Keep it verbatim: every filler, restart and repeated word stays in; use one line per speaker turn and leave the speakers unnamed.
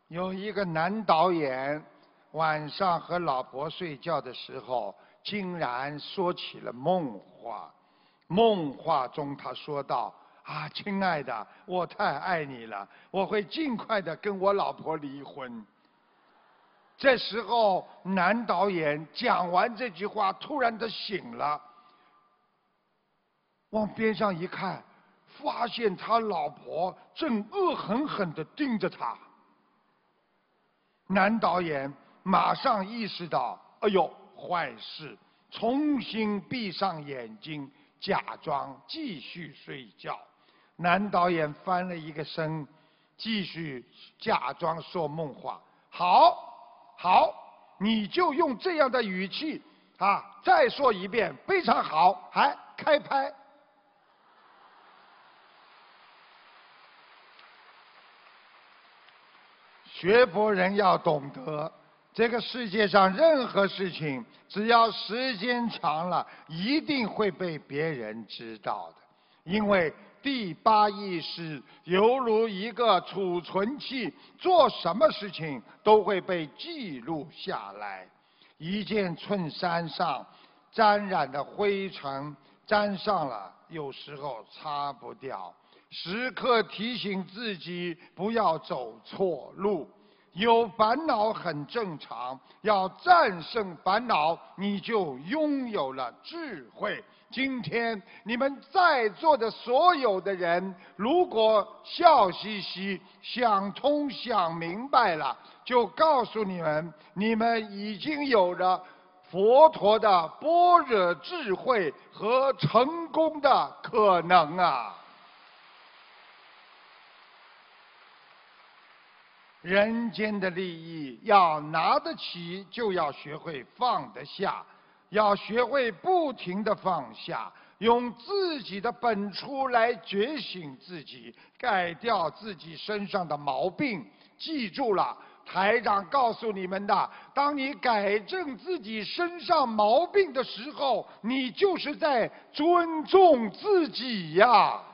有一个男导演晚上和老婆睡觉的时候，竟然说起了梦话。梦话中他说道：啊，亲爱的，我太爱你了，我会尽快的跟我老婆离婚。这时候男导演讲完这句话，突然的醒了，往边上一看，发现他老婆正恶狠狠地盯着他。男导演马上意识到，哎呦，坏事！重新闭上眼睛，假装继续睡觉。男导演翻了一个身，继续假装说梦话。好，好，你就用这样的语气啊，再说一遍，非常好，还开拍。学佛人要懂得，这个世界上任何事情，只要时间长了，一定会被别人知道的。因为第八意识犹如一个储存器，做什么事情都会被记录下来。一件衬衫上沾染的灰尘，沾上了，有时候擦不掉。时刻提醒自己不要走错路。有烦恼很正常，要战胜烦恼，你就拥有了智慧。今天你们在座的所有的人，如果笑嘻嘻、想通、想明白了，就告诉你们，你们已经有了佛陀的般若智慧和成功的可能啊！人间的利益要拿得起，就要学会放得下，要学会不停地放下，用自己的本初来觉醒自己，改掉自己身上的毛病。记住了，台长告诉你们的，当你改正自己身上毛病的时候，你就是在尊重自己呀。